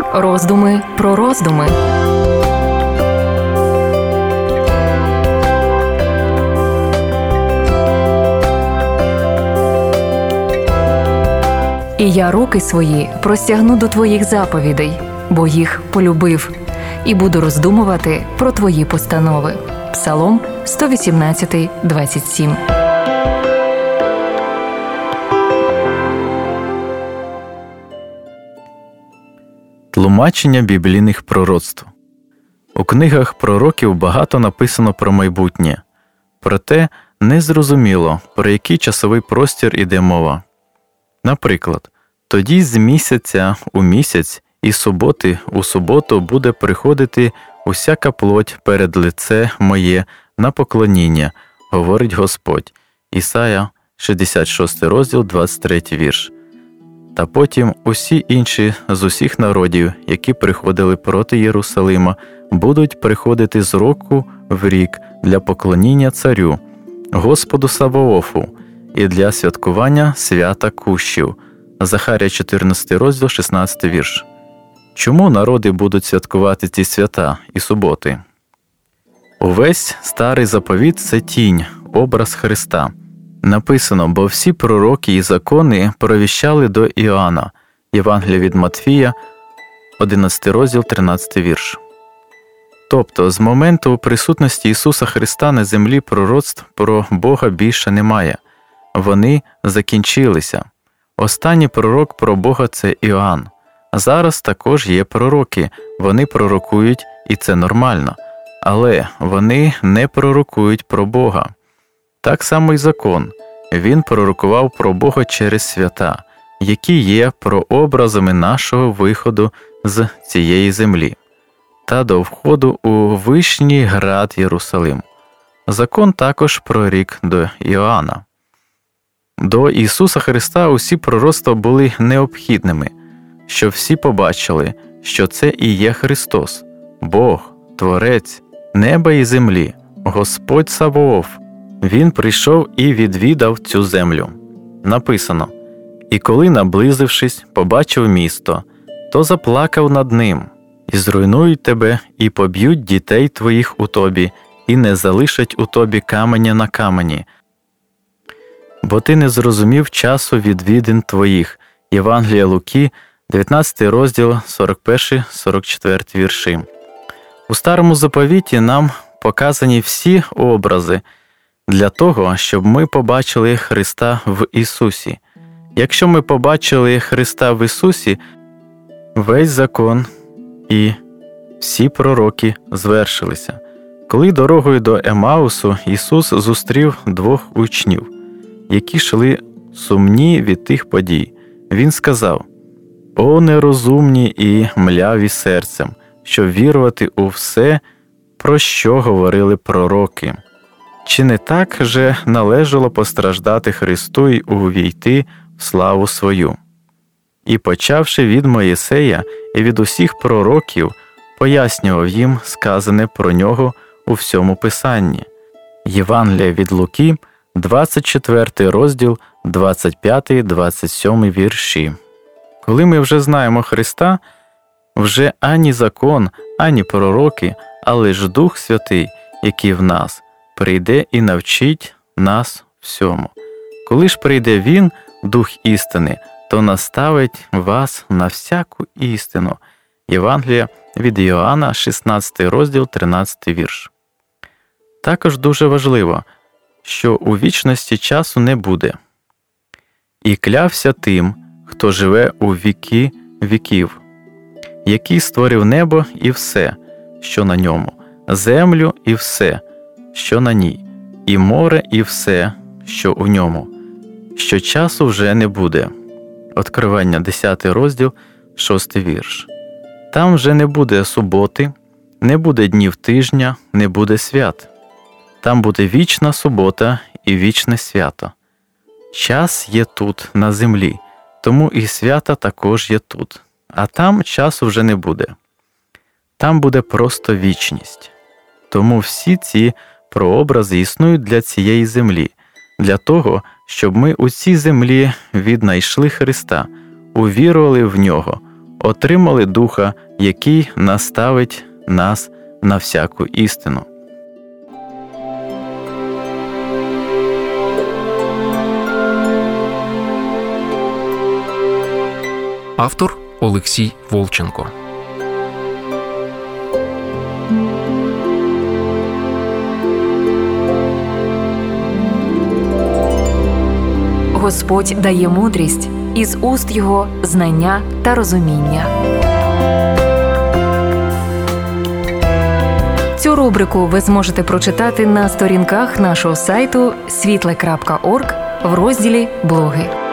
Роздуми про роздуми. І я руки свої простягну до твоїх заповідей, бо їх полюбив, і буду роздумувати про твої постанови. Псалом 118, 27. Тлумачення біблійних пророцтв. У книгах пророків багато написано про майбутнє. Проте незрозуміло, про який часовий простір іде мова. Наприклад, тоді з місяця у місяць і суботи у суботу буде приходити усяка плоть перед лице моє на поклоніння, говорить Господь. Ісая, 66 розділ, 23 вірш. Та потім усі інші з усіх народів, які приходили проти Єрусалима, будуть приходити з року в рік для поклоніння царю, Господу Саваофу, і для святкування свята Кущів. Захарія 14 розділ, 16 вірш. Чому народи будуть святкувати ці свята і суботи? Увесь Старий Заповіт – це тінь, образ Христа. Написано, бо всі пророки і закони провіщали до Іоанна. Євангелія від Матфія, 11 розділ, 13 вірш. Тобто, з моменту присутності Ісуса Христа на землі пророцтв про Бога більше немає. Вони закінчилися. Останній пророк про Бога – це Іоанн. Зараз також є пророки, вони пророкують, і це нормально. Але вони не пророкують про Бога. Так само й закон. Він пророкував про Бога через свята, які є прообразами нашого виходу з цієї землі та до входу у Вишній град Єрусалим. Закон також прорік до Іоанна. До Ісуса Христа усі пророцтва були необхідними, щоб всі побачили, що це і є Христос, Бог, Творець неба і землі, Господь Саваоф. Він прийшов і відвідав цю землю. Написано: «І коли, наблизившись, побачив місто, то заплакав над ним, і зруйнують тебе, і поб'ють дітей твоїх у тобі, і не залишать у тобі каменя на камені, бо ти не зрозумів часу відвідин твоїх». Євангелія Луки, 19 розділ, 41-44 вірші. У Старому Заповіті нам показані всі образи для того, щоб ми побачили Христа в Ісусі. Якщо ми побачили Христа в Ісусі, весь закон і всі пророки звершилися. Коли дорогою до Емаусу Ісус зустрів двох учнів, які йшли сумні від тих подій, Він сказав: «О нерозумні і мляві серцем, щоб вірувати у все, про що говорили пророки. Чи не так же належало постраждати Христу й увійти в славу свою?» І, почавши від Моїсея і від усіх пророків, пояснював їм сказане про нього у всьому Писанні. Євангелія від Луки, 24 розділ, 25-27 вірші. Коли ми вже знаємо Христа, вже ані закон, ані пророки, але ж Дух Святий, який в нас, прийде і навчить нас всьому. Коли ж прийде Він, Дух істини, то наставить вас на всяку істину. Євангелія від Іоанна, 16 розділ, 13 вірш. Також дуже важливо, що у вічності часу не буде. «І клявся тим, хто живе у віки віків, який створив небо і все, що на ньому, землю і все, що на ній, і море і все, що у ньому, що часу вже не буде». Откровення, 10 розділ, 6 вірш. Там вже не буде суботи, не буде днів тижня, не буде свят. Там буде вічна субота і вічне свято. Час є тут, на землі, тому і свята також є тут. А там часу вже не буде. Там буде просто вічність. Тому всі ці прообрази існують для цієї землі, для того, щоб ми у цій землі віднайшли Христа, увірували в Нього, отримали Духа, який наставить нас на всяку істину. Автор Олексій Волченко. Господь дає мудрість, із уст Його знання та розуміння. Цю рубрику ви зможете прочитати на сторінках нашого сайту світле.орг в розділі «Блоги».